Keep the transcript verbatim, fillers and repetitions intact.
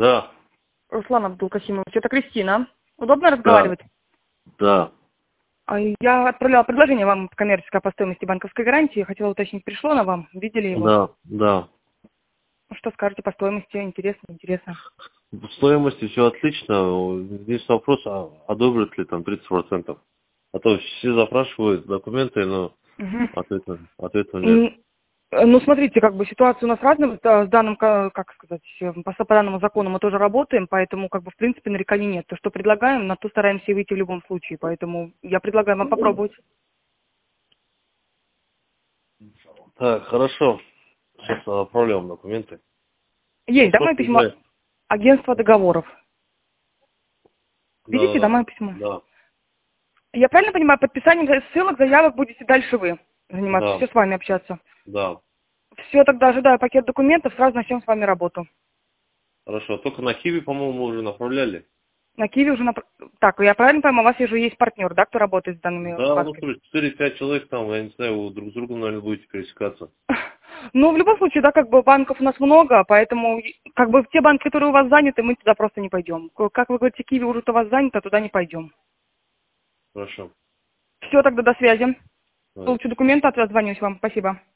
Да. Руслан Абдулкасимович, это Кристина. Удобно Да. разговаривать? Да. А, Я отправляла предложение вам коммерческое по стоимости банковской гарантии. Хотела уточнить, пришло на вам? Видели его? Да. Да. Ну, что скажете по стоимости? Интересно, интересно. В стоимости все отлично. Здесь вопрос, а одобрят ли там тридцать процентов. А то все запрашивают документы, но Мгм. ответа, ответа нет. М, э, Ну, смотрите, как бы ситуация у нас разная, с данным, ка- как сказать, э, по, по данному закону мы тоже работаем, поэтому, как бы, в принципе, нареканий нет. То, что предлагаем, на то стараемся и выйти в любом случае, поэтому я предлагаю вам попробовать. Так, хорошо. Сейчас отправляем документы. Ну, Есть, да, мое сколько письмо? уже? Агентство договоров. Да, Видите, да, да, мое письмо? да, Я правильно понимаю, подписанием ссылок, заявок будете дальше вы заниматься, да, все с вами общаться? да. Все, тогда ожидаю пакет документов, сразу начнем с вами работу. Хорошо. Только на Киви, по-моему, мы уже направляли. На Киеве уже... Нап... Так, я правильно понимаю, у вас уже есть партнер, да, кто работает с данными Да, ну, банками? слушай, четыре-пять человек там, я не знаю, вы друг с другом, наверное, будете пересекаться. Ну, в любом случае, да, как бы банков у нас много, поэтому, как бы, те банки, которые у вас заняты, мы туда просто не пойдем. Как вы говорите, Киеве уже у вас занято, туда не пойдем. Хорошо. Все, тогда до связи. Давай. Получу документы, отзвонюсь вам. Спасибо.